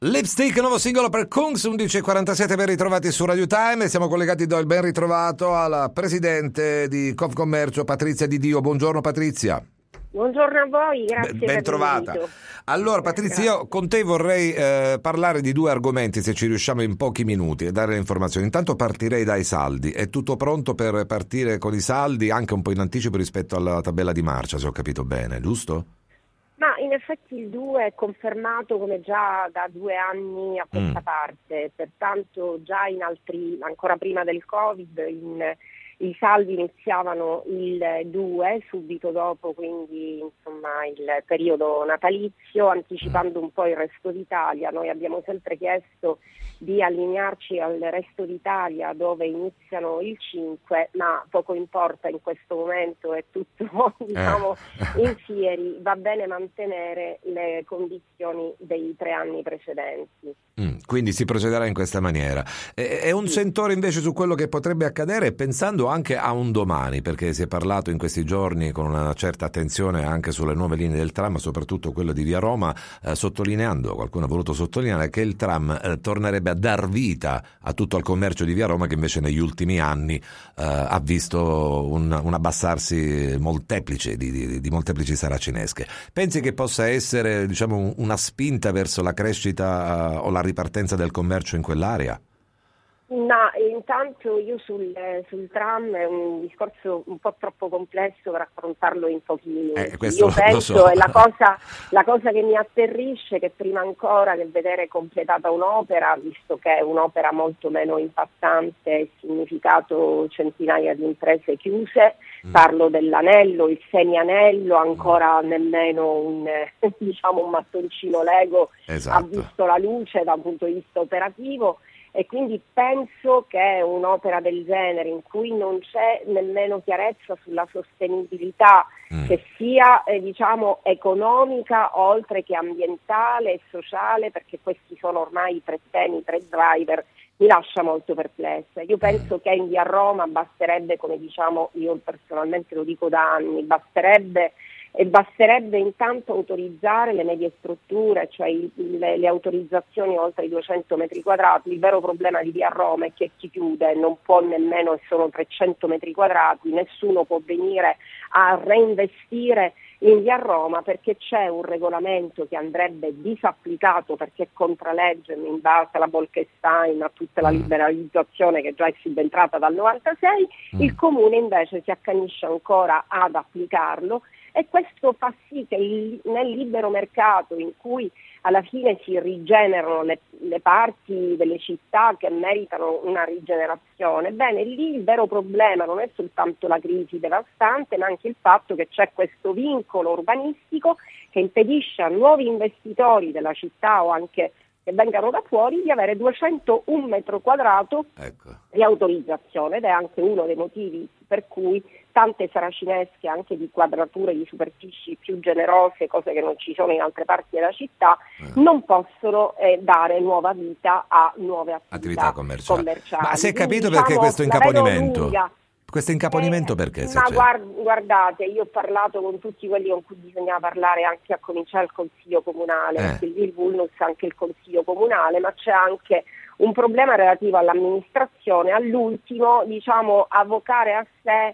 Lipstick, nuovo singolo per Kungs, 11.47, ben ritrovati su Radio Time. Siamo collegati, do il ben ritrovato alla presidente di Confcommercio, Patrizia Di Dio. Buongiorno Patrizia. Buongiorno a voi, grazie ben trovata. Allora Patrizia, io con te vorrei parlare di due argomenti, se ci riusciamo in pochi minuti, e dare le informazioni. Intanto partirei dai saldi. È tutto pronto per partire con i saldi, anche un po' in anticipo rispetto alla tabella di marcia, se ho capito bene, giusto? Ma in effetti il 2 è confermato come già da 2 anni a questa parte, pertanto già in altri, ancora prima del Covid, i saldi iniziavano il 2, subito dopo quindi insomma il periodo natalizio, anticipando un po' il resto d'Italia. Noi abbiamo sempre chiesto di allinearci al resto d'Italia dove iniziano il 5, ma poco importa, in questo momento è tutto diciamo in fieri, va bene mantenere le condizioni dei 3 anni precedenti. Quindi si procederà in questa maniera. È un sentore invece su quello che potrebbe accadere, pensando anche a un domani, perché si è parlato in questi giorni con una certa attenzione anche sulle nuove linee del tram, soprattutto quello di Via Roma, sottolineando, qualcuno ha voluto sottolineare che il tram tornerebbe a dar vita a tutto il commercio di Via Roma, che invece negli ultimi anni ha visto un abbassarsi molteplice di molteplici saracinesche. Pensi che possa essere, diciamo, una spinta verso la crescita o la ripartenza del commercio in quell'area? No, intanto io sul tram è un discorso un po' troppo complesso per affrontarlo in pochi minuti. Io penso, è la cosa che mi atterrisce, che prima ancora che vedere completata un'opera, visto che è un'opera molto meno impattante e significato centinaia di imprese chiuse, parlo dell'anello, il semianello, ancora nemmeno un mattoncino Lego ha visto la luce da un punto di vista operativo. E quindi penso che un'opera del genere, in cui non c'è nemmeno chiarezza sulla sostenibilità, che sia economica oltre che ambientale e sociale, perché questi sono ormai i 3 temi, 3 driver, mi lascia molto perplessa. Io penso che in Via Roma basterebbe, come io personalmente lo dico da anni, basterebbe intanto autorizzare le medie strutture, cioè le autorizzazioni oltre i 200 metri quadrati. Il vero problema di Via Roma è che chi chiude non può nemmeno, e sono 300 metri quadrati, nessuno può venire a reinvestire in Via Roma, perché c'è un regolamento che andrebbe disapplicato perché è contralegge in base alla Bolkestein, a tutta la liberalizzazione che già è subentrata dal 96, il Comune invece si accanisce ancora ad applicarlo, e questo fa sì che nel libero mercato, in cui alla fine si rigenerano le parti delle città che meritano una rigenerazione, bene, lì il vero problema non è soltanto la crisi devastante, ma anche il fatto che c'è questo vincolo urbanistico che impedisce a nuovi investitori della città o anche che vengano da fuori di avere 201 metro quadrato di autorizzazione, ed è anche uno dei motivi per cui tante saracinesche, anche di quadrature di superfici più generose, cose che non ci sono in altre parti della città, non possono dare nuova vita a nuove attività commerciali. Ma si è capito perché questo incaponimento? Questo incaponimento perché? Guardate, io ho parlato con tutti quelli con cui bisognava parlare, anche a cominciare il Consiglio Comunale, perché il vulnus è anche il Consiglio Comunale, ma c'è anche un problema relativo all'amministrazione, all'ultimo, avvocare a sé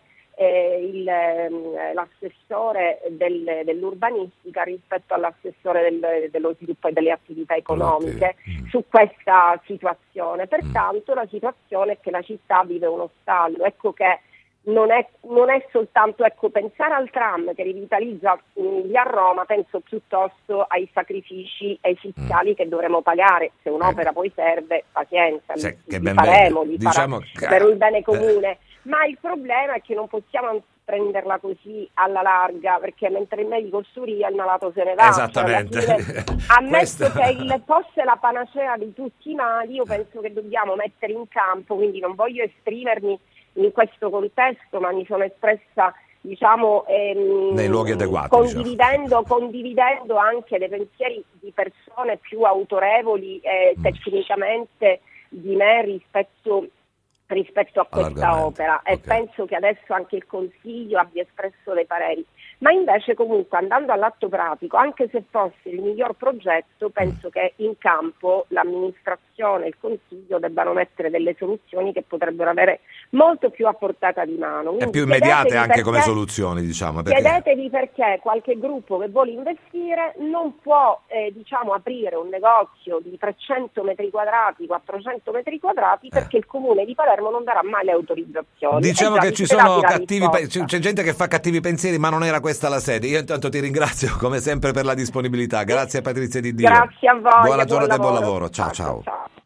l'assessore dell'urbanistica rispetto all'assessore dello sviluppo e delle attività economiche su questa situazione. Pertanto la situazione è che la città vive uno stallo. Ecco che non è soltanto pensare al tram che rivitalizza Via Roma, penso piuttosto ai sacrifici esiziali che dovremo pagare. Se un'opera poi serve, pazienza, li faremo per il bene comune. Ma il problema è che non possiamo prenderla così alla larga, perché mentre il medico studia il malato se ne va. Esattamente. Ammesso che fosse la panacea di tutti i mali, io penso che dobbiamo mettere in campo, quindi non voglio esprimermi in questo contesto, ma mi sono espressa nei luoghi adeguati, condividendo anche dei pensieri di persone più autorevoli tecnicamente di me rispetto a questa opera, e penso che adesso anche il Consiglio abbia espresso dei pareri. ma invece comunque andando all'atto pratico, anche se fosse il miglior progetto, penso che in campo l'amministrazione e il Consiglio debbano mettere delle soluzioni che potrebbero avere molto più a portata di mano. E più immediate anche come soluzioni, diciamo. Perché... Chiedetevi perché qualche gruppo che vuole investire non può aprire un negozio di 300 metri quadrati, 400 metri quadrati, perché il Comune di Palermo non darà mai le autorizzazioni. Diciamo che ci sono c'è gente che fa cattivi pensieri, ma non era questa la sede. Io intanto ti ringrazio come sempre per la disponibilità. Grazie a Patrizia Di Dio. Grazie a voi. Buona giornata e buon lavoro. Ciao. Ciao.